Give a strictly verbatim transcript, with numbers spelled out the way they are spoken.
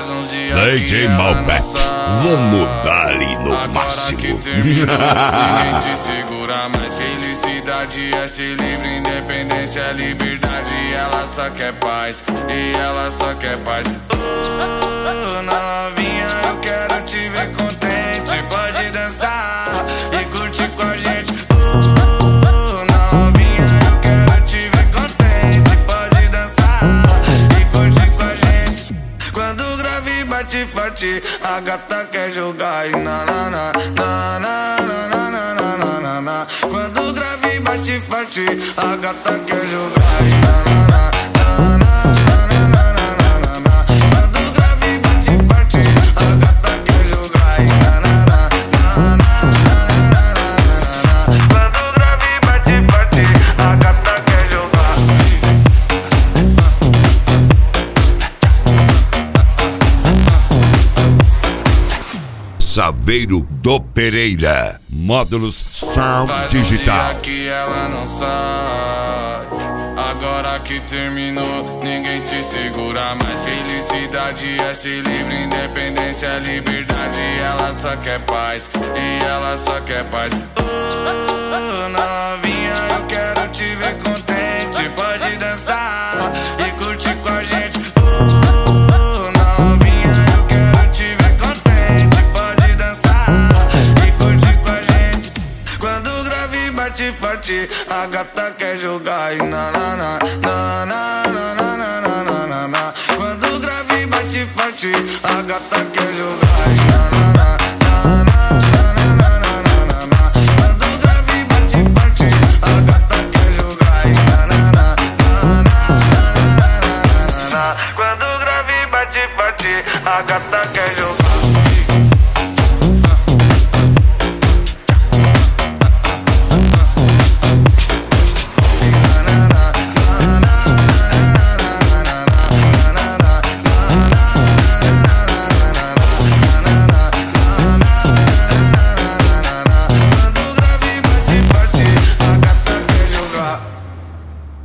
faz uns dias D J que ela Malbec, não sai. vamos dar ali no Agora máximo. que terminou, ninguém te segura mais. Felicidade é ser livre, independência é liberdade. Ela só quer paz, e ela só quer paz. Oh, novinha, eu quero te ver contente. Pode dançar e curtir com a gente. Oh, novinha, eu quero te ver contente. Pode dançar e curtir com a gente. Quando o grave bate forte, a gata quer jogar. E na na na na na na na na na na na. Quando o grave bate forte, a gata quer jogar. E na na na na na na na na na na. Quando o grave bate forte, a gata quer jogar. E na na na na na na na na. Quando o grave bate forte, a gata quer jogar. Saveiro do Pereira, módulos Sound Faz um Digital. dia que ela não sai. Agora que terminou, ninguém te segura mais. Felicidade é ser livre, independência é liberdade. Ela só quer paz, e ela só quer paz. Oh, novinha, eu quero te ver contente. Pode dançar e curtir com a gente. Oh, novinha, eu quero te ver contente. Pode dançar e curtir com a gente. Quando o grave bate forte, a gata quer jogar. E na na na na na na na na na na na. Quando o grave bate forte, a gata quer jogar. E na na na na na na na na na na. Quando o grave bate forte, a gata quer jogar. E na na na na na na na na na. Quando o grave bate forte, a gata quer jogar.